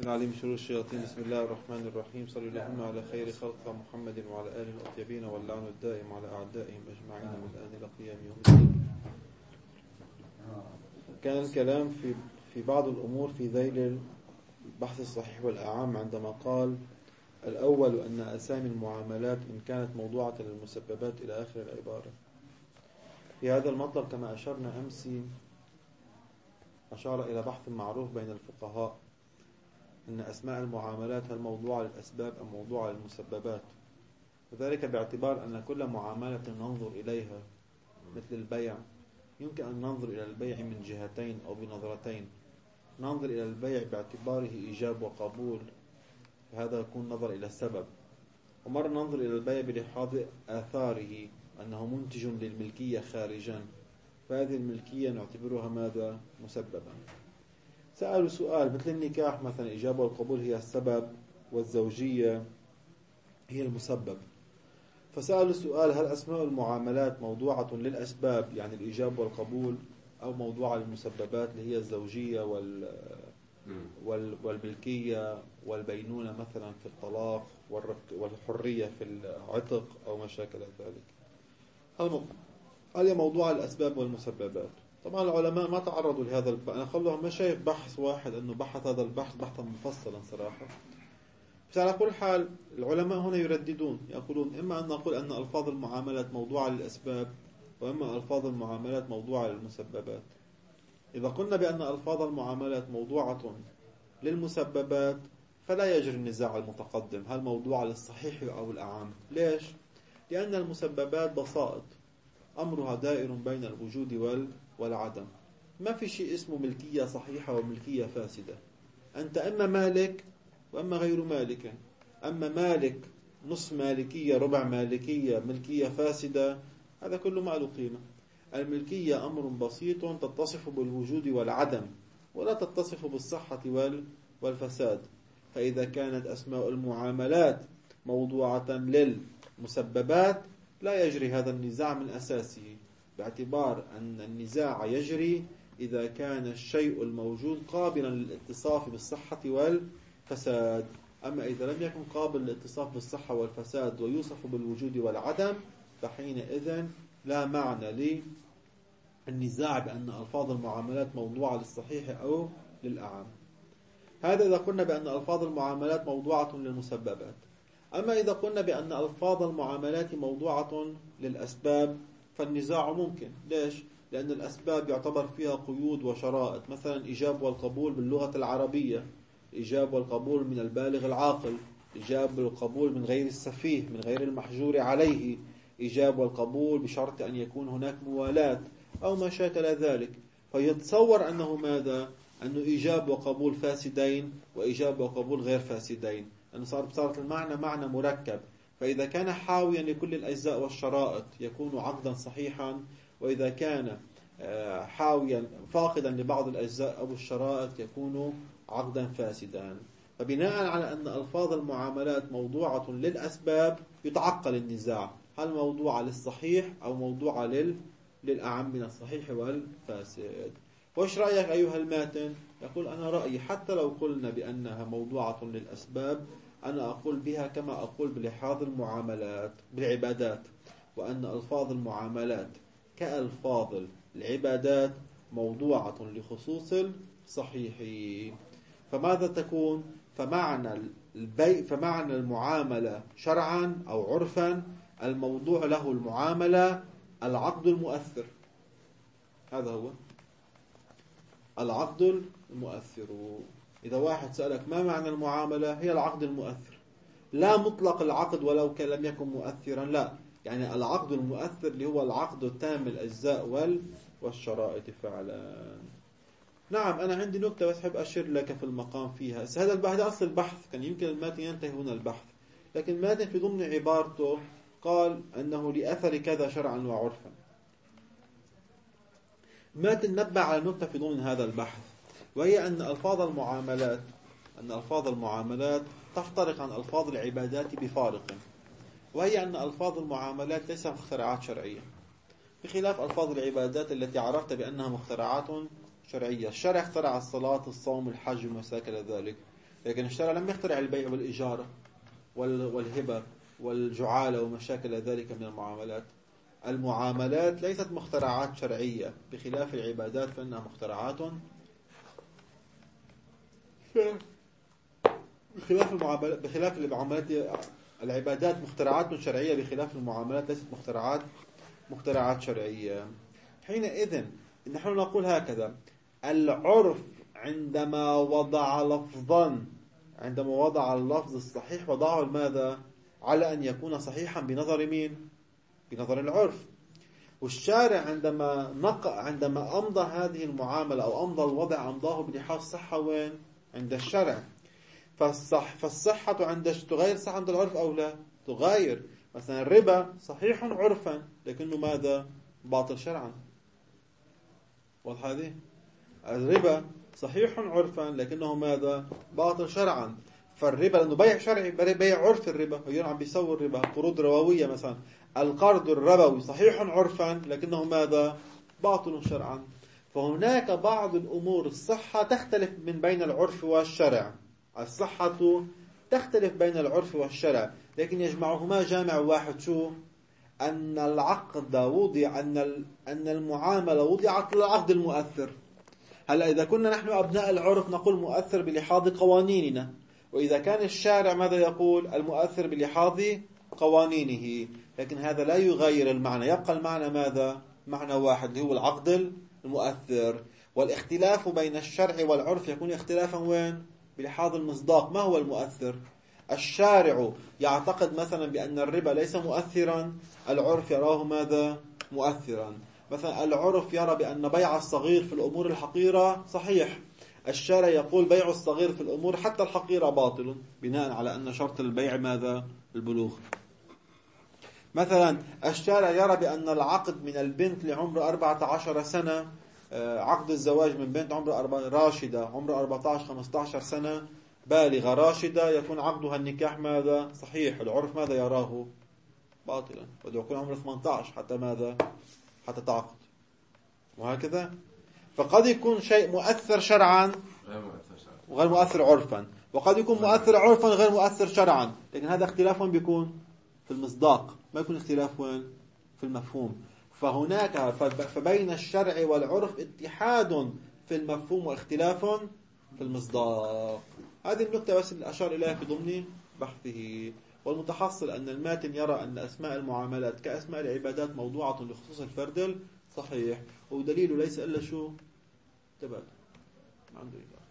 العليم من شرور الشياطين. بسم الله الرحمن الرحيم. صلى اللهم على خير خلق محمد وعلى آله الأطيبين واللعن الدائم على أعدائهم أجمعين من الآن إلى قيام يوم الدين. كان الكلام في بعض الأمور في ذيل البحث الصحيح والأعم عندما قال الأول أن أسامي المعاملات إن كانت موضوعة للمسببات إلى آخر العبارة. في هذا المطلب كما أشرنا أمس أشار إلى بحث معروف بين الفقهاء أن أسماء المعاملات هل موضوعة للأسباب أم موضوعة للمسببات، وذلك باعتبار أن كل معاملة ننظر إليها مثل البيع يمكن أن ننظر إلى البيع من جهتين أو بنظرتين. ننظر إلى البيع باعتباره إيجاب وقبول، فهذا يكون نظر إلى السبب، ومرة ننظر إلى البيع بلحاظ آثاره أنه منتج للملكية خارجا، فهذه الملكية نعتبرها ماذا؟ مسببا. سألوا سؤال مثل النكاح مثلا، الإجابة والقبول هي السبب والزوجية هي المسبب. فسألوا السؤال هل أسماء المعاملات موضوعة للأسباب يعني الإجابة والقبول، أو موضوعة للمسببات اللي هي الزوجية والملكية والبينونة مثلا في الطلاق والحرية في العتق أو ما شاكل ذلك. هل هي موضوع الأسباب والمسببات؟ طبعا العلماء ما تعرضوا لهذا أنا خلوهم ما شايف بحث واحد أنه بحث هذا البحث بحثا مفصلا صراحة. بس على كل حال العلماء هنا يرددون، يقولون إما أن نقول أن ألفاظ المعاملات موضوعة للأسباب، وإما ألفاظ المعاملات موضوعة للمسببات. إذا قلنا بأن ألفاظ المعاملات موضوعة للمسببات فلا يجري النزاع المتقدم هل موضوعة للصحيح أو الأعم. ليش؟ لأن المسببات بسائط أمرها دائر بين الوجود والعدم. ما في شيء اسمه ملكية صحيحة وملكية فاسدة. أنت أما مالك وأما غير مالك. أما مالك نصف مالكية ربع مالكية ملكية فاسدة، هذا كله ما له قيمة. الملكية أمر بسيط تتصف بالوجود والعدم ولا تتصف بالصحة والفساد. فإذا كانت أسماء المعاملات موضوعة للمسببات لا يجري هذا النزاع من أساسه، باعتبار أن النزاع يجري إذا كان الشيء الموجود قابلا للاتصاف بالصحة والفساد. أما إذا لم يكن قابل للاتصاف بالصحة والفساد ويوصف بالوجود والعدم فحينئذ لا معنى للنزاع بأن ألفاظ المعاملات موضوعة للصحيح أو للأعم. هذا إذا قلنا بأن ألفاظ المعاملات موضوعة للمسببات. أما إذا قلنا بأن ألفاظ المعاملات موضوعة للأسباب فالنزاع ممكن. ليش؟ لأن الأسباب يعتبر فيها قيود وشرائط، مثلا إيجاب والقبول باللغة العربية، إيجاب والقبول من البالغ العاقل، إيجاب والقبول من غير السفيه من غير المحجور عليه، إيجاب والقبول بشرط أن يكون هناك موالاة أو ما شاكل ذلك. فيتصور أنه ماذا؟ أنه إيجاب وقبول فاسدين وإيجاب وقبول غير فاسدين، أنه صارت المعنى معنى مركب. فإذا كان حاويا لكل الأجزاء والشرائط يكون عقدا صحيحا، وإذا كان حاويا فاقدا لبعض الأجزاء أو الشرائط يكون عقدا فاسدا. فبناء على أن ألفاظ المعاملات موضوعة للأسباب يتعقل النزاع هل موضوعة للصحيح أو موضوعة للأعم من الصحيح والفاسد. وش رأيك أيها الماتن؟ يقول أنا رأيي حتى لو قلنا بأنها موضوعة للأسباب أنا أقول بها كما أقول بلحاظ المعاملات بالعبادات، وأن ألفاظ المعاملات كألفاظ العبادات موضوعة لخصوص الصحيح. فماذا تكون؟ فمعنى المعاملة شرعا أو عرفا الموضوع له المعاملة العقد المؤثر. هذا هو العقد المؤثر. إذا واحد سألك ما معنى المعاملة، هي العقد المؤثر. لا مطلق العقد ولو كان لم يكن مؤثرا، لا، يعني العقد المؤثر اللي هو العقد التام الأجزاء والشرائط فعلا. نعم أنا عندي نكتة بس أحب أشير لك في المقام فيها. هذا البحث أصل البحث كان يمكن الماتن ينتهي هنا البحث، لكن الماتن في ضمن عبارته قال أنه لأثر كذا شرعا وعرفا. ماتن نبه على نكتة في ضمن هذا البحث، وهي أن ألفاظ المعاملات تفترق عن ألفاظ العبادات بفارق، وهي أن ألفاظ المعاملات ليست مخترعات شرعية، بخلاف ألفاظ العبادات التي عرفت بأنها مخترعات شرعية. الشرع اخترع الصلاة الصوم الحج وما شاكل ذلك، لكن الشرع لم يخترع البيع والإجارة والهبة والجعالة ومشاكل ذلك من المعاملات. المعاملات ليست مخترعات شرعية بخلاف العبادات فإنها مخترعات بخلاف المعاملات. العبادات مخترعات شرعية بخلاف المعاملات ليست مخترعات شرعية. حينئذ نحن نقول هكذا: العرف عندما وضع اللفظ الصحيح وضعه ماذا؟ على أن يكون صحيحا بنظر مين؟ بنظر العرف. والشارع عندما أمضى هذه المعاملة أو أمضى الوضع أمضاه بلحاظ صحة وين؟ عند الشرع. فالصحة تغير صحة عند العرف أو لا؟ تغير. مثلا الربا صحيح عرفا لكنه ماذا؟ باطل شرعا. واضح هذه؟ الربا صحيح عرفا لكنه ماذا؟ باطل شرعا. فالربا لأنه بيع شرعي، بيع عرف الربا، هو عم بيسوي الربا قروض ربوية مثلا. القرض الربوي صحيح عرفا لكنه ماذا؟ باطل شرعا. فهناك بعض الأمور الصحة تختلف من بين العرف والشرع. الصحة تختلف بين العرف والشرع، لكن يجمعهما جامع واحد. شو؟ أن العقد وضع أن المعاملة وضعت للعقد المؤثر. هلا إذا كنا نحن أبناء العرف نقول مؤثر بلحاظ قوانيننا، وإذا كان الشارع ماذا يقول؟ المؤثر بلحاظ قوانينه. لكن هذا لا يغير المعنى، يبقى المعنى ماذا؟ معنى واحد اللي هو العقد المؤثر. والاختلاف بين الشرع والعرف يكون اختلافا وين؟ بلحاظ المصداق. ما هو المؤثر؟ الشارع يعتقد مثلا بأن الربا ليس مؤثرا، العرف يراه ماذا؟ مؤثرا. مثلا العرف يرى بأن بيع الصغير في الأمور الحقيرة صحيح، الشارع يقول بيع الصغير في الأمور حتى الحقيرة باطل، بناء على أن شرط البيع ماذا؟ البلوغ. مثلا الشارع يرى بأن العقد من البنت لعمر 14 سنة، عقد الزواج من بنت راشدة عمر 14-15 سنة بالغة راشدة، يكون عقدها النكاح ماذا؟ صحيح. العرف ماذا يراه؟ باطلا. بده يكون عمره 18 حتى ماذا؟ حتى تعقد. وهكذا. فقد يكون شيء مؤثر شرعا وغير مؤثر عرفا، وقد يكون مؤثر عرفا غير مؤثر شرعا. لكن هذا اختلاف بيكون في المصداق، ما يكون اختلاف وين؟ في المفهوم. فهناك فبين الشرع والعرف اتحاد في المفهوم واختلاف في المصداق. هذه النقطة بس اللي أشار إليها في ضمن بحثه. والمتحصل أن الماتن يرى أن أسماء المعاملات كأسماء العبادات موضوعة لخصوص الفرد صحيح، ودليله ليس إلا شو؟ تبادل. عنده إبارة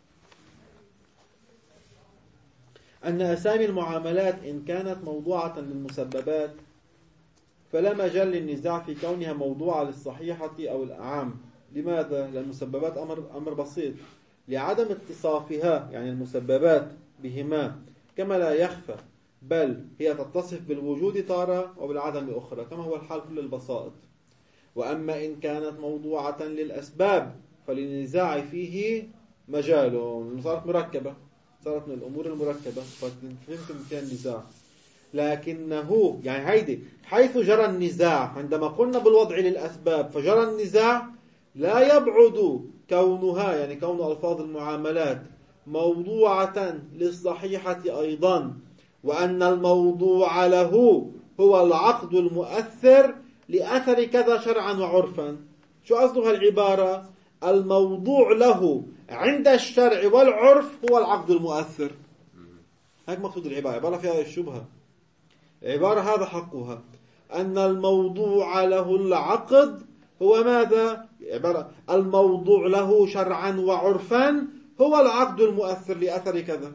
أن أسامي المعاملات إن كانت موضوعة للمسببات فلا مجال للنزاع في كونها موضوعة للصحيحة أو الأعام. لماذا؟ لأن المسببات أمر بسيط، لعدم اتصافها يعني المسببات بهما كما لا يخفى، بل هي تتصف بالوجود تارة وبالعدم أخرى كما هو الحال كل البسائط. وأما إن كانت موضوعة للأسباب فللنزاع فيه مجال. صارت مركبة، صارت من الأمور المركبة فيمكن فيها النزاع. لكنه يعني هيدي حيث جرى النزاع عندما قلنا بالوضع للأسباب فجرى النزاع، لا يبعد كونها يعني كون ألفاظ المعاملات موضوعة للصحيحة أيضا، وأن الموضوع له هو العقد المؤثر لأثر كذا شرعا وعرفا. شو قصدها العبارة؟ الموضوع له عند الشرع والعرف هو العقد المؤثر. هيك مقصود العبارة، عبارة فيها الشبهة. عبارة هذا حقها أن الموضوع له العقد هو ماذا؟ عبارة الموضوع له شرعا وعرفا هو العقد المؤثر لأثر كذا.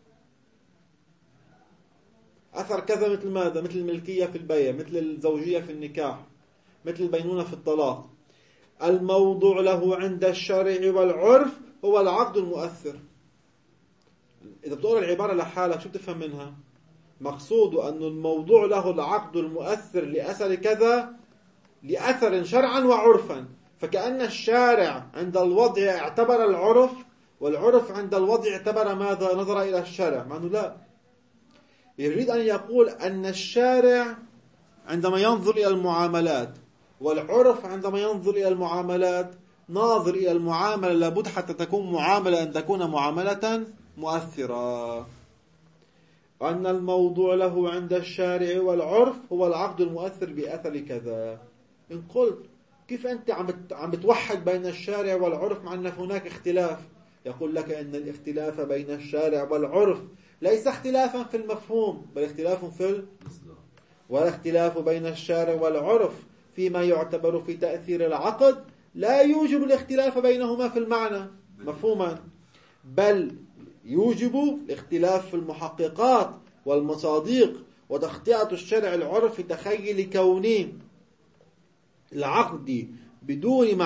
أثر كذا مثل ماذا؟ مثل الملكية في البيع، مثل الزوجية في النكاح، مثل البينونة في الطلاق. الموضوع له عند الشرع والعرف هو العقد المؤثر. إذا بتقرأ العبارة لحالك شو بتفهم منها؟ مقصود أن الموضوع له العقد المؤثر لأثر كذا، لأثر شرعا وعرفا. فكأن الشارع عند الوضع اعتبر العرف، والعرف عند الوضع اعتبر ماذا؟ نظر إلى الشارع. مع أنه لا، يريد أن يقول أن الشارع عندما ينظر إلى المعاملات والعرف عندما ينظر إلى المعاملات ناظر إلى المعاملة لابد حتى تكون معاملة أن تكون معاملة مؤثرة. أن الموضوع له عند الشارع والعرف هو العقد المؤثر بأثر كذا. إن قلت كيف أنت عم بتوحد بين الشارع والعرف مع أن هناك اختلاف؟ يقول لك أن الاختلاف بين الشارع والعرف ليس اختلافا في المفهوم بل اختلاف في والاختلاف بين الشارع والعرف فيما يعتبر في تأثير العقد لا يوجب الاختلاف بينهما في المعنى مفهوما، بل يوجب الاختلاف في المحققات والمصادق وتخطئة الشرع العرف في تخيل كونه العقد بدون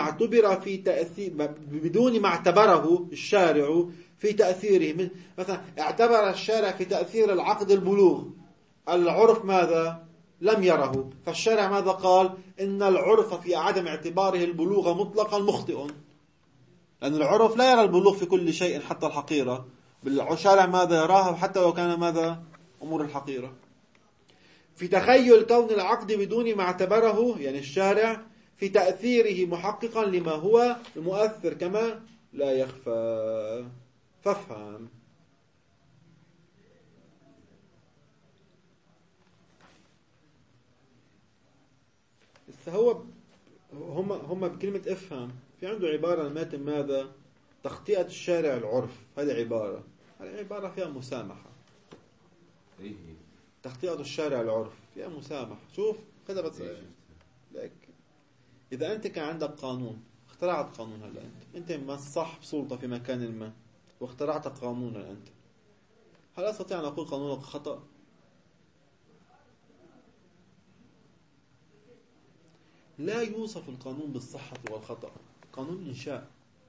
ما اعتبره الشارع في تأثيره. مثلا اعتبر الشارع في تأثير العقد البلوغ، العرف ماذا؟ لم يره، فالشارع ماذا قال؟ إن العرف في عدم اعتباره البلوغ مطلقا مخطئ، لأن العرف لا يرى البلوغ في كل شيء حتى الحقيرة، بالشارع ماذا يراها حتى لو كان ماذا؟ أمور الحقيرة. في تخيل كون العقد بدون ما اعتبره يعني الشارع في تأثيره محققا لما هو المؤثر كما لا يخفى. فافهم. هو هم بكلمة افهم في عنده عبارة الماتن ماذا؟ تخطئة الشارع العرف. هذه عبارة فيها مسامحة. تخطئة الشارع العرف فيها مسامحة. شوف كتبت لك إذا أنت كان عندك قانون، اخترعت قانون هلا أنت صاحب سلطة في مكان ما واخترعت قانونا أنت، هل أستطيع أن أقول قانونك خطأ؟ لا يوصف القانون بالصحة والخطأ. قانون إنشاء.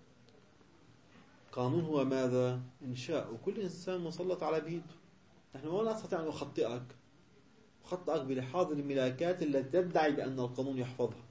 قانون هو ماذا؟ إنشاء، وكل إنسان مسلط على بيته. نحن ما نستطيع أن نخطئك بلحاظ الملاكات التي تدعي بأن القانون يحفظها.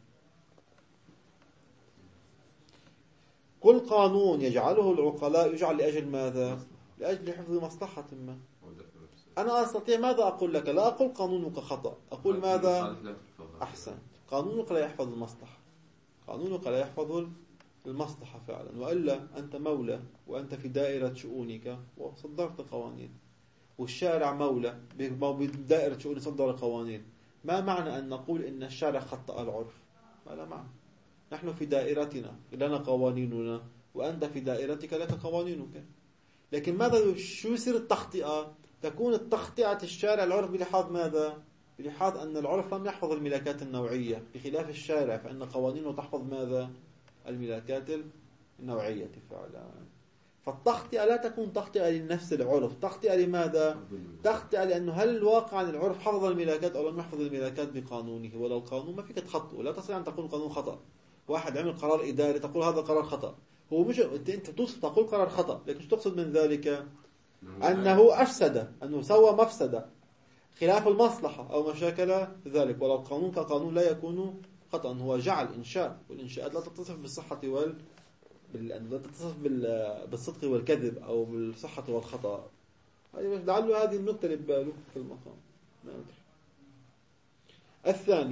كل قانون يجعله العقلاء يجعل لأجل ماذا؟ لأجل حفظ مصلحة ما. أنا أستطيع ماذا أقول لك؟ لا أقول قانونك خطأ، أقول ماذا؟ أحسن، قانونك لا يحفظ المصلحة. قانونك لا يحفظ المصلحة فعلا، وإلا أنت مولى وأنت في دائرة شؤونك وصدرت قوانين، والشارع مولى بدائرة شؤون صدر قوانين. ما معنى أن نقول إن الشارع خطأ العرف؟ ما لا معنى. نحن في دائرتنا لنا قوانيننا وأنت في دائرتك لك قوانينك. لكن ماذا شو يصير التخطئة؟ تكون التخطئة الشارع العرف بلحاظ ماذا؟ بلحاظ أن العرف لم يحفظ الملاكات النوعية بخلاف الشارع، فإن قوانينه تحفظ ماذا؟ الملاكات النوعية فعلا. فالتخطئة لا تكون تخطئة لنفس العرف. تخطئة لماذا؟ تخطئة لأنه هل الواقع عن العرف حفظ الملاكات أو لم يحفظ الملاكات بقانونه؟ ولا القانون ما فيك تخطئه. لا تستطيع أن تقول القانون خطأ. واحد عمل قرار إداري تقول هذا قرار خطأ. هو مش أنت تقول قرار خطأ، لكن شو تقصد من ذلك؟ أنه أفسد، أنه سوى مفسدة خلاف المصلحة أو مشاكل ذلك. ولا القانون كقانون لا يكون خطأ، هو جعل إنشاء، والإنشاءات لا تتصف بالصحة لا تتصف بالصدق والكذب أو بالصحة والخطأ. لعله هذه النقطة اللي بباله في المقام. ما أدري. الثاني،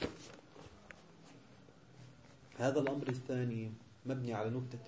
هذا الأمر الثاني مبني على نكتة،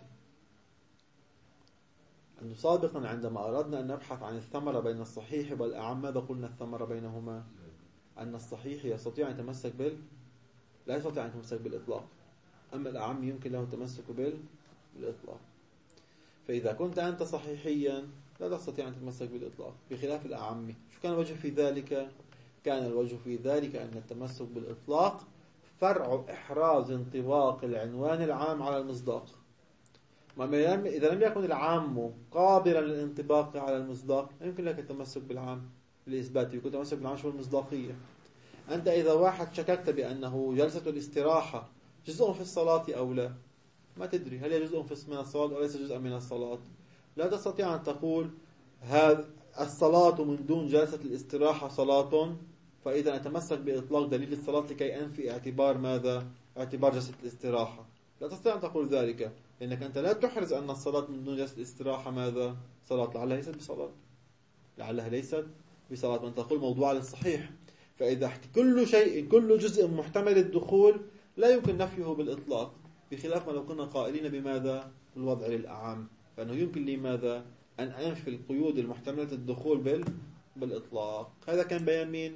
أنه سابقا عندما أردنا أن نبحث عن الثمرة بين الصحيح والأعم ماذا قلنا الثمرة بينهما؟ أن الصحيح يستطيع أن يتمسك لا يستطيع أن يتمسك بالإطلاق، أما الأعم يمكن له التمسك بالإطلاق. فإذا كنت أنت صحيحيا لا تستطيع أن تتمسك بالإطلاق بخلاف الأعم. شو كان الوجه في ذلك؟ كان الوجه في ذلك أن التمسك بالإطلاق فرع إحراز انطباق العنوان العام على المصداق. إذا لم يكن العام قابلا للانطباق على المصداق يمكن لك التمسك بالعام للإثبات. يكون التمسك بالعام شو المصداقية. أنت إذا واحد شككت بأنه جلسة الاستراحة جزء في الصلاة أو لا، ما تدري هل هي جزء من الصلاة أو ليس جزء من الصلاة. لا تستطيع أن تقول هذا الصلاة من دون جلسة الاستراحة صلاة، فإذا أتمسك بإطلاق دليل الصلاة لكي أنفي اعتبار ماذا؟ اعتبار جلسة الاستراحة. لا تستطيع أن تقول ذلك، لأنك أنت لا تحرز أن الصلاة من دون جلسة الاستراحة ماذا؟ صلاة، لعلها ليست بصلاة، لعلها ليست بصلاة. وأنت تقول موضوع للصحيح. فإذا كل جزء محتمل الدخول لا يمكن نفيه بالإطلاق، بخلاف ما لو كنا قائلين بماذا؟ الوضع للأعم، فإنه يمكن لماذا؟ أن أنفي القيود المحتملة الدخول بالإطلاق. هذا كان بيان مين؟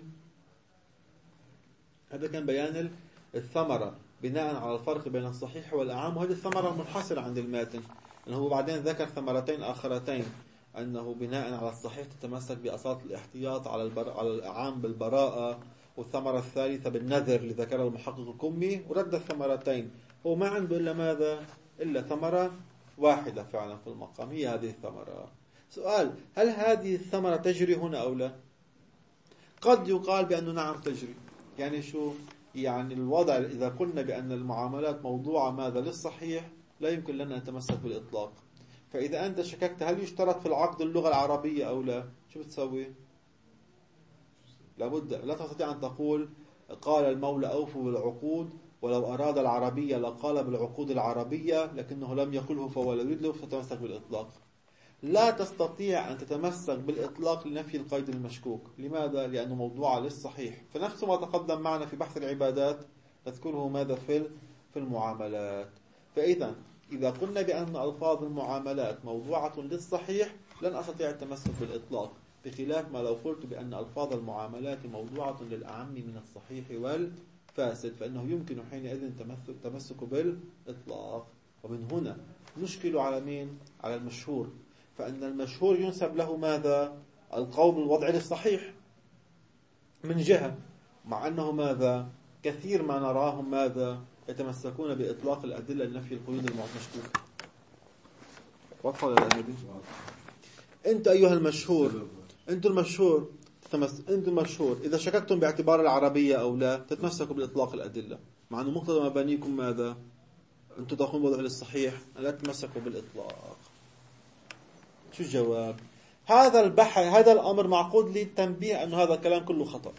هذا كان بيان الثمرة بناء على الفرق بين الصحيح والأعم، وهذه الثمرة المنحصرة عند الماتن، أنه بعدين ذكر ثمرتين آخرتين، أنه بناء على الصحيح تتمسك بأصالة الاحتياط على الأعام بالبراءة، والثمرة الثالثة بالنذر اللي ذكره المحقق الكمي، ورد الثمرتين. هو ما عنده إلا ماذا؟ إلا ثمرة واحدة فعلا في المقام، هي هذه الثمرة. سؤال: هل هذه الثمرة تجري هنا أو لا؟ قد يقال بأنه نعم تجري. يعني شو؟ يعني الوضع إذا قلنا بأن المعاملات موضوعة ماذا؟ للصحيح، لا يمكن لنا أن نتمسك بالإطلاق. فإذا أنت شككت هل يشترط في العقد اللغة العربية أو لا، شو بتسوي؟ لابد، لا تستطيع أن تقول قال المولى أوفوا بالعقود، ولو أراد العربية لقال بالعقود العربية، لكنه لم يقله فهو لا يريد له فتتمسك بالإطلاق. لا تستطيع أن تتمسك بالإطلاق لنفي القيد المشكوك. لماذا؟ لأنه موضوع للصحيح. فنفس ما تقدم معنا في بحث العبادات نذكره ماذا في المعاملات. فإذا إذا قلنا بأن ألفاظ المعاملات موضوعة للصحيح لن أستطيع التمسك بالإطلاق، بخلاف ما لو قلت بأن ألفاظ المعاملات موضوعة للأعم من الصحيح والفاسد، فإنه يمكن حينئذ التمسك بالإطلاق. ومن هنا نشكل على مين؟ على المشهور، فإن المشهور ينسب له ماذا؟ القول بالوضع للصحيح من جهة، مع أنه ماذا؟ كثير ما نراهم ماذا؟ يتمسكون بإطلاق الأدلة لنفي القيود المشكوكة. واضحة ولا لا هذه؟ أنت أيها المشهور، أنت المشهور إذا شككتم باعتبار العربية أو لا تتمسكوا بإطلاق الأدلة، مع أنه مقتضى مبانيكم ماذا؟ أنتم تقومون بالوضع للصحيح، لا تتمسكوا بالإطلاق. شو الجواب؟ هذا البحث، هذا الأمر معقود للتنبيه أن هذا الكلام كله خطأ.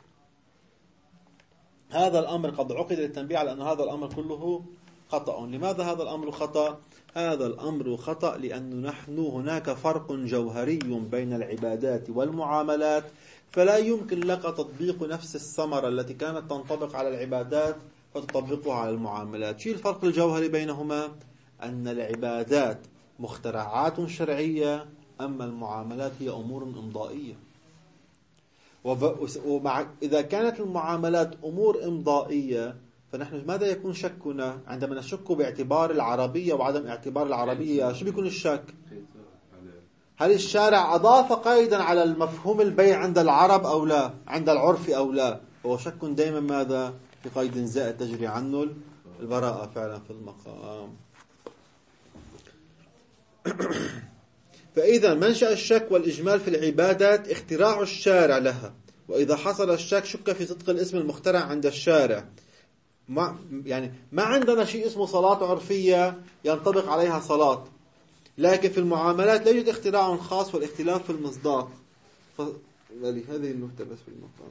هذا الأمر قد عقد للتنبيه على أن هذا الأمر كله خطأ. لماذا هذا الأمر خطأ؟ هذا الأمر خطأ لأن نحن هناك فرق جوهري بين العبادات والمعاملات، فلا يمكن لك تطبيق نفس الثمرة التي كانت تنطبق على العبادات فتطبقها على المعاملات. شو الفرق الجوهري بينهما؟ أن العبادات مخترعات شرعية، أما المعاملات هي أمور إمضائية. إذا كانت المعاملات أمور إمضائية فنحن ماذا يكون شكنا عندما نشك باعتبار العربية وعدم اعتبار العربية؟ شو بيكون الشك؟ هل الشارع أضاف قيدا على المفهوم البيع عند العرب أو لا، عند العرف أو لا؟ هو شك دائما ماذا؟ في قيد زائد تجري عنه البراءة فعلا في المقام. فإذا منشأ الشك والإجمال في العبادات اختراع الشارع لها، وإذا حصل الشك شك في صدق الاسم المخترع عند الشارع. ما عندنا شيء اسمه صلاة عرفية ينطبق عليها صلاة، لكن في المعاملات لا يوجد اختراع خاص والاختلاف في المصداق. هذه النقطة بس في المقام.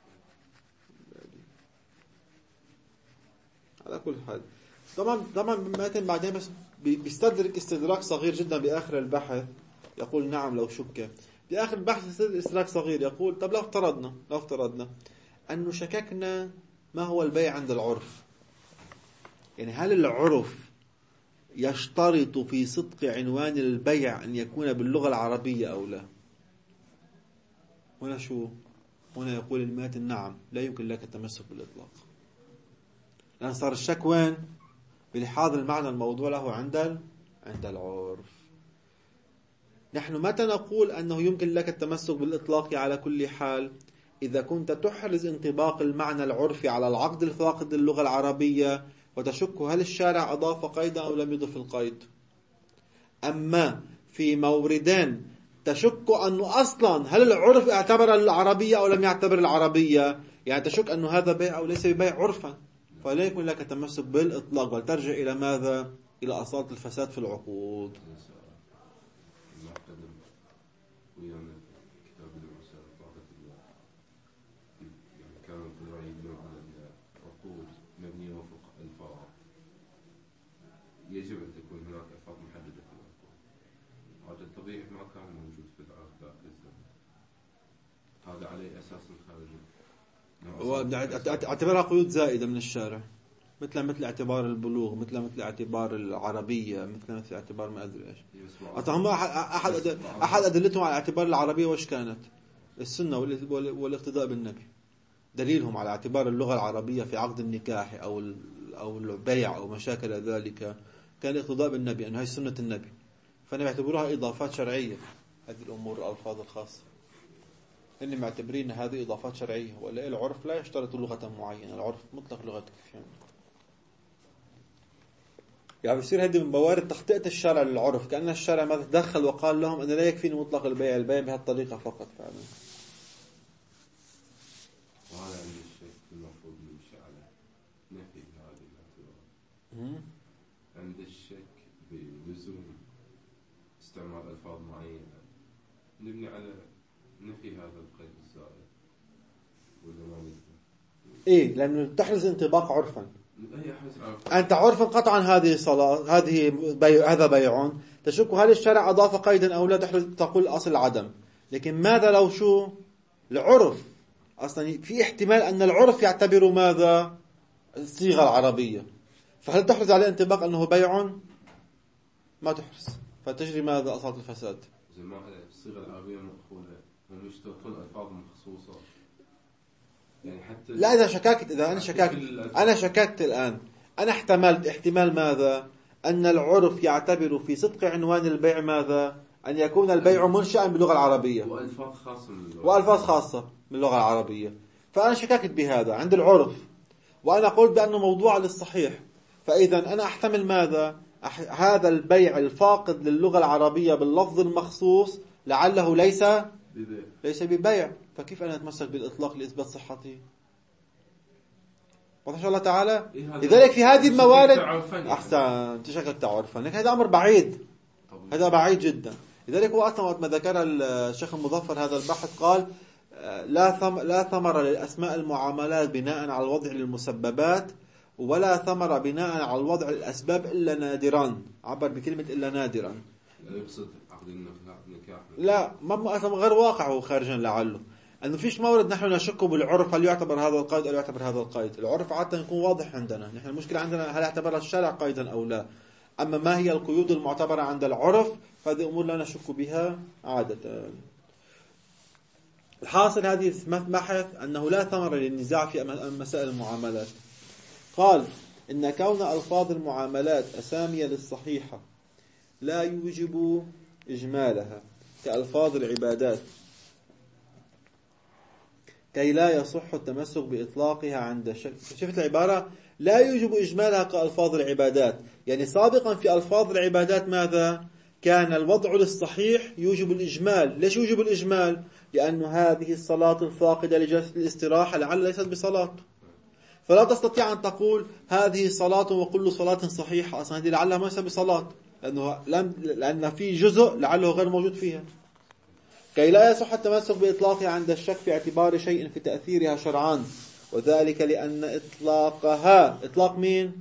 على كل حال طبعا المتن بعدين بس بيستدرك استدراك صغير جدا بآخر البحث، يقول نعم لو شك. بآخر البحث استدراك صغير يقول طب لو افترضنا أنه شككنا ما هو البيع عند العرف، يعني هل العرف يشترط في صدق عنوان البيع أن يكون باللغة العربية أو لا؟ هنا يقول الماتن نعم لا يمكن لك التمسك بالإطلاق، لأن صار الشك وين؟ بلحاظ المعنى الموضوع له عند العرف. نحن متى نقول أنه يمكن لك التمسك بالإطلاق على كل حال؟ إذا كنت تحرز انطباق المعنى العرفي على العقد الفاقد للغة العربية وتشك هل الشارع أضاف قيدا أو لم يضف القيد. أما في موردين تشك أنه أصلا هل العرف اعتبر العربية أو لم يعتبر العربية، يعني تشك أنه هذا بيع أو ليس بيع عرفا، فلا يكون لك التمسك بالإطلاق، بل ترجع إلى ماذا؟ إلى أصالة الفساد في العقود. يجب أن تكون هناك ألفاظ محددة في العقود. هذا الطبيعي ما كان موجود في العقد ذاك الزمن. هذا عليه أساس خارجي. اعتبرها قيود زائدة من الشارع. مثل اعتبار البلوغ، مثل اعتبار العربية، مثل اعتبار ما أدري إيش. يسمع. هم أحد أدلتهم على اعتبار العربية وش كانت؟ السنة والاقتداء بالنبي. دليلهم على اعتبار اللغة العربية في عقد النكاح أو البيع أو ما شاكل ذلك كان الاقتداء بالنبي، أنه هي سنة النبي، فأنا يعتبروها إضافات شرعية. هذه الأمور الألفاظ الخاصة إني معتبرين هذه إضافات شرعية، ولا العرف لا يشترط لغة معينة، العرف مطلق لغة كيف يعني بيصير هذه من موارد تخطئة الشرع للعرف، كأن الشرع ما تدخل وقال لهم أنا لا يكفيني مطلق البيع بهالطريقة فقط فعلا. وهذا عند الشيخ المفروض نمشي على نفي هذه الاعتبار. عند الشك بلزوم استعمال ألفاظ معينة نبني على نفي هذا القيد الزائد، ولا ما نقدر؟ إيه، لأنه تحرز انطباق عرفا. أنت عرفا قطعا هذه صلاة، هذا بيع، تشك هل الشرع أضاف قيدا أو لا، تحرز تقول أصل عدم. لكن ماذا لو شو العرف أصلا في احتمال أن العرف يعتبر ماذا الصيغة العربية، فهل تحرز عليه انطباق أنه بيع؟ ما تحرز، فتجري ماذا أصالة الفساد. زي ما الصيغة العربية مأخوذة هم يشترطون ألفاظ مخصوصة يعني حتى لا. إذا شككت، إذا أنا شككت الآن، أنا احتملت احتمال ماذا أن العرف يعتبر في صدق عنوان البيع ماذا أن يكون البيع منشأ باللغة العربية وألفاظ خاصة باللغة العربية، فأنا شككت بهذا عند العرف، وأنا قلت بأنه موضوع للصحيح. فإذا أنا أحتمل ماذا هذا البيع الفاقد للغة العربية باللفظ المخصوص لعله ليس ببيع، فكيف أنا أتمسك بالإطلاق لإثبات صحته؟ وإن شاء الله تعالى. لذلك في هذه الموارد أحسن تشكك تعرفا، لكن هذا أمر بعيد، هذا بعيد جدا. لذلك هو أصلا وقت ما ذكر الشيخ المظفر هذا البحث قال لا ثمر للأسماء المعاملات بناء على الوضع للمسببات، ولا ثمر بناء على الوضع للأسباب إلا نادرا. عبر بكلمة إلا نادرا. لا، ما أصلا غير واقعه خارجا لعله أنه فيش مورد نحن نشك بالعرف هل يعتبر هذا القيد أو يعتبر هذا القيد. العرف عادة يكون واضح عندنا، نحن المشكلة عندنا هل يعتبر الشرع قيدا أو لا. أما ما هي القيود المعتبرة عند العرف فهذه أمور لا نشك بها عادة. الحاصل هذه بحث أنه لا ثمر للنزاع في مسائل المعاملات. قال إن كون ألفاظ المعاملات أسامي للصحيحة لا يوجب إجمالها كألفاظ العبادات، كي لا يصح التمسك بإطلاقها عند الشك. شفت العبارة لا يوجب إجمالها كألفاظ العبادات، يعني سابقا في ألفاظ العبادات ماذا كان الوضع للصحيح يوجب الإجمال. ليش يوجب الإجمال؟ لأن هذه الصلاة الفاقدة لجلسة الاستراحة لعل ليست بصلاة، فلا تستطيع أن تقول هذه صلاة وكل صلاة صحيحة، أصلا هذه لعلها ما ليست بصلاة، لأن في جزء لعله غير موجود فيها. كي لا يصح التمسك بإطلاقها عند الشك في اعتبار شيء في تأثيرها شرعا، وذلك لأن إطلاقها إطلاق مين؟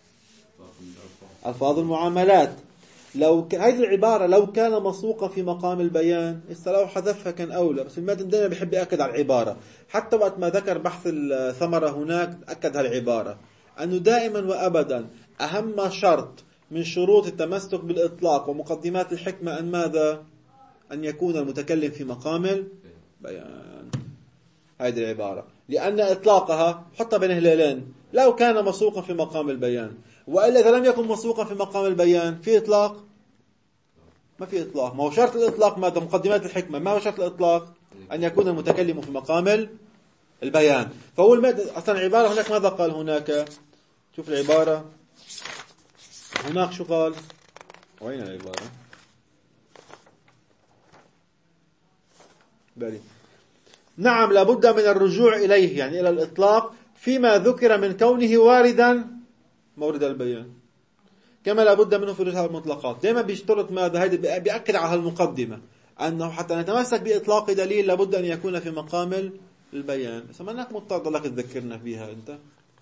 ألفاظ المعاملات. هذه العبارة لو كان مسوقا في مقام البيان لو حذفها كان أولى، بس المادن دائما بيحب يأكد على العبارة. حتى وقت ما ذكر بحث الثمرة هناك أكد هالعبارة أنه دائما وأبدا أهم شرط من شروط التمسك بالإطلاق ومقدمات الحكمة أن ماذا؟ أن يكون المتكلم في مقام البيان. هذه العبارة لأن إطلاقها حتى بين هلالين لو كان مسوقا في مقام البيان، وإلا إذا لم يكن مسوقا في مقام البيان في إطلاق؟ ما في إطلاق. ما هو شرط الإطلاق ماذا؟ مقدمات الحكمة. ما هو شرط الإطلاق؟ أن يكون المتكلم في مقام البيان. فهو أصلا العبارة هناك ماذا قال هناك؟ شوف العبارة هناك شو قال؟ وين العبارة؟ بالي نعم لابد من الرجوع إليه، يعني إلى الإطلاق فيما ذكر من كونه واردا مورد البيان، كما لابد منه في رجوع المطلقات. دائما بيشترط ماذا؟ هذا بيأكد على المقدمة أنه حتى نتمسك بإطلاق دليل لابد أن يكون في مقام البيان. بس ما أنك مضطر لك تذكرنا فيها أنت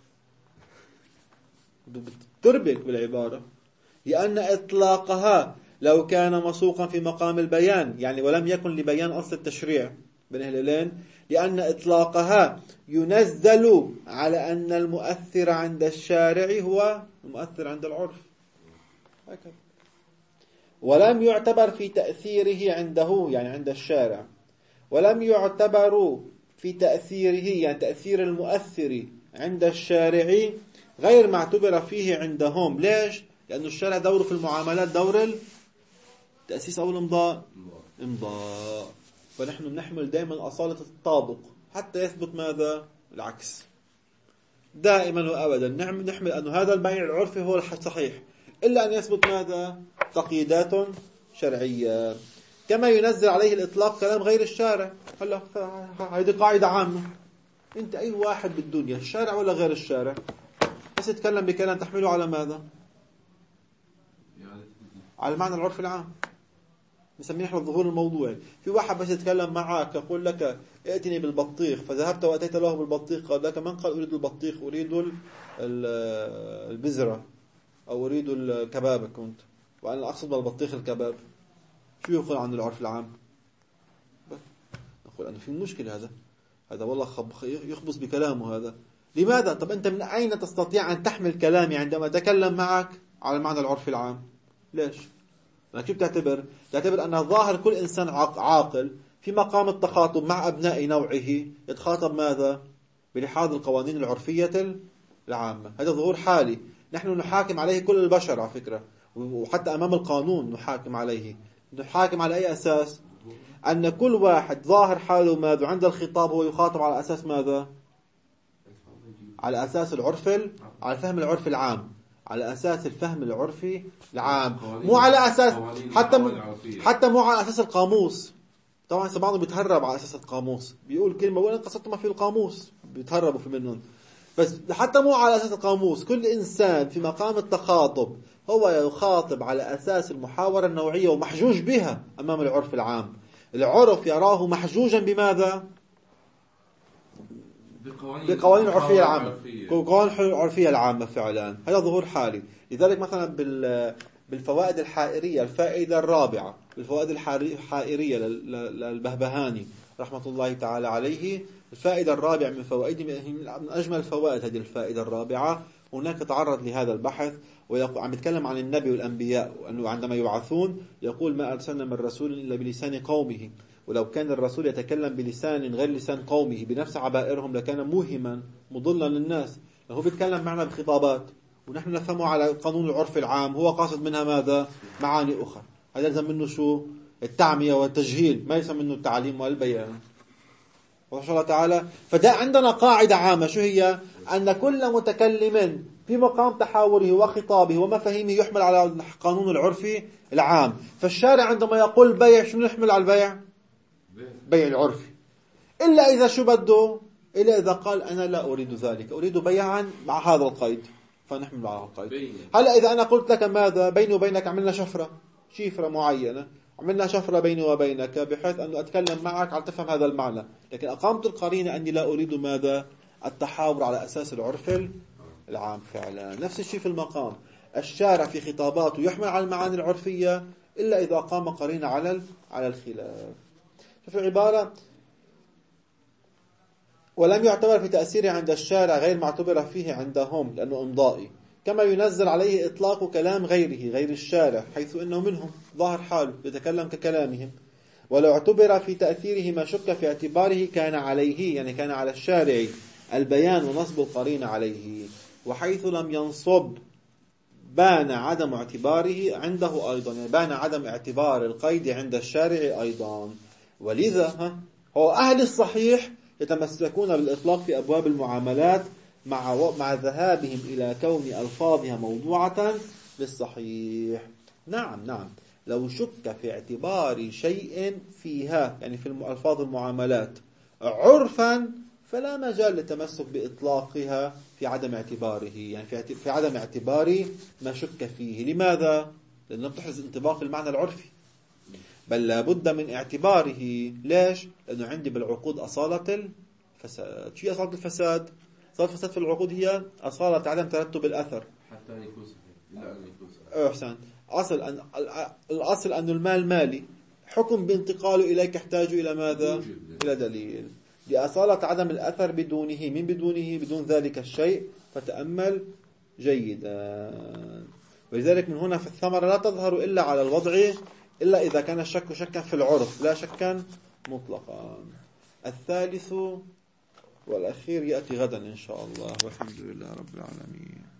بتربك بالعبارة، لأن إطلاقها لو كان مسوقا في مقام البيان يعني ولم يكن لبيان أصل التشريع بين الهلالين، لأن إطلاقها ينزل على أن المؤثر عند الشارع هو المؤثر عند العرف هكذا. ولم يعتبر في تأثيره عنده يعني عند الشارع، ولم يعتبر في تأثيره يعني تأثير المؤثر عند الشارع غير ما اعتبر فيه عندهم. ليش؟ لأن الشارع دوره في المعاملات دور التأسيس أو الإمضاء. إمضاء. فنحن نحمل دائما أصالة الطابق حتى يثبت ماذا؟ العكس. دائما وأبدا نحمل أن هذا البيع العرفي هو الصحيح إلا أن يثبت ماذا؟ تقييدات شرعية. كما ينزل عليه الإطلاق كلام غير الشارع. هلا هذه قاعدة عامة، أنت أي واحد بالدنيا الشارع ولا غير الشارع بس يتكلم بكلام تحمله على ماذا؟ على المعنى العرفي العام، نسميه نحن الظهور الموضوعي. في واحد بس يتكلم معك يقول لك ائتني بالبطيخ، فذهبت وأتيت له بالبطيخ، قال لك من قال أريد البطيخ؟ أريد البزرة أو أريد الكباب كنت، وأنا أقصد بالبطيخ الكباب. شو يقول عن العرف العام؟ نقول أنه في مشكلة، هذا والله يخبص بكلامه هذا. لماذا؟ طب أنت من أين تستطيع أن تحمل كلامي عندما أتكلم معك على المعنى العرفي العام؟ ليش؟ كيف تعتبر أن ظاهر كل إنسان عاقل في مقام التخاطب مع أبناء نوعه يتخاطب ماذا؟ بلحاظ القوانين العرفية العامة. هذا ظهور حالي نحن نحاكم عليه كل البشر على فكرة، وحتى أمام القانون نحاكم عليه. نحاكم على أي أساس؟ أن كل واحد ظاهر حاله ماذا عند الخطاب هو يخاطب على أساس ماذا؟ على أساس العرف، على فهم العرف العام، على أساس الفهم العرفي العام، مو على أساس حتى مو على أساس القاموس. طبعا بعضهم بيتهرب على أساس القاموس، بيقول كلمة وأنا قصدت ما في القاموس، بيتهربوا في منهم. بس حتى مو على أساس القاموس، كل إنسان في مقام التخاطب هو يخاطب على أساس المحاورة النوعية ومحجوج بها أمام العرف العام. العرف يراه محجوجا بماذا؟ بقوانين العرفية العامة، قوانين العرفية العامة فعلا. هذا ظهور حالي. لذلك مثلا بالفوائد الحائرية الفائدة الرابعة، بالفوائد الحائرية للبهبهاني رحمة الله تعالى عليه، الفائدة الرابعة من فوائد من أجمل الفوائد هذه الفائدة الرابعة. هناك تعرض لهذا البحث وعم يتكلم عن النبي والأنبياء، وأنه عندما يبعثون يقول ما أرسلنا من رسول إلا بلسان قومه، ولو كان الرسول يتكلم بلسان غير لسان قومه بنفس عبائرهم لكان موهما مضلا للناس. هو بيتكلم معنا بخطابات ونحن نفهمه على قانون العرف العام، هو قاصد منها ماذا؟ معاني أخرى. هذا يلزم منه شو؟ التعمية والتجهيل، ما يلزم منه التعليم والبيان. وإن شاء الله تعالى فده عندنا قاعدة عامة، شو هي؟ أن كل متكلم في مقام تحاوره وخطابه ومفاهيمه يحمل على قانون العرفي العام. فالشارع عندما يقول بيع، شو نحمل على البيع؟ بيع العرفي. إلا إذا شو بده؟ إلا إذا قال أنا لا أريد ذلك، أريد بيعا مع هذا القيد، فنحمل على القيد. هلأ إذا أنا قلت لك ماذا؟ بيني وبينك عملنا شفرة معينة، عملنا شفرة بيني وبينك بحيث أن أتكلم معك على تفهم هذا المعنى، لكن أقامت القرينة أني لا أريد ماذا؟ التحاور على أساس العرف العام فعلا. نفس الشيء في المقام، الشارع في خطاباته يحمل على المعاني العرفية إلا إذا قام قرينة على الخلاف. في عبارة ولم يعتبر في تأثيره عند الشارع غير معتبر فيه عندهم لأنه إمضائي، كما ينزل عليه إطلاق كلام غير الشارع حيث إنه منهم ظاهر حاله يتكلم ككلامهم. ولو اعتبر في تأثيره ما شك في اعتباره كان عليه يعني كان على الشارع البيان ونصب القرين عليه، وحيث لم ينصب بان عدم اعتباره عنده أيضا، يعني بان عدم اعتبار القيد عند الشارع أيضا. ولذا هو أهل الصحيح يتمسكون بالإطلاق في أبواب المعاملات مع ذهابهم إلى كون ألفاظها موضوعة للصحيح. نعم لو شك في اعتبار شيء فيها يعني في ألفاظ المعاملات عرفا فلا مجال للتمسك بإطلاقها في عدم اعتباره، يعني في عدم اعتبار ما شك فيه. لماذا؟ لأنه لم تحدث انطباق المعنى العرفي، بل لابد من اعتباره. ليش؟ لأنه عندي بالعقود أصالة الفساد. شو أصالة الفساد؟ أصالة الفساد في العقود هي أصالة عدم ترتب الأثر حتى يكون صحيح. لا يكون صحيح. أحسن. الأصل أن المال مالي، حكم بانتقاله إليك يحتاج إلى ماذا؟ إلى دليل. لأصالة عدم الأثر بدونه، من بدونه؟ بدون ذلك الشيء. فتأمل جيدا. ولذلك من هنا في الثمرة لا تظهر إلا على الوضع، إلا إذا كان الشك شكا في العرف لا شكا مطلقا. الثالث والأخير يأتي غدا إن شاء الله، والحمد لله رب العالمين.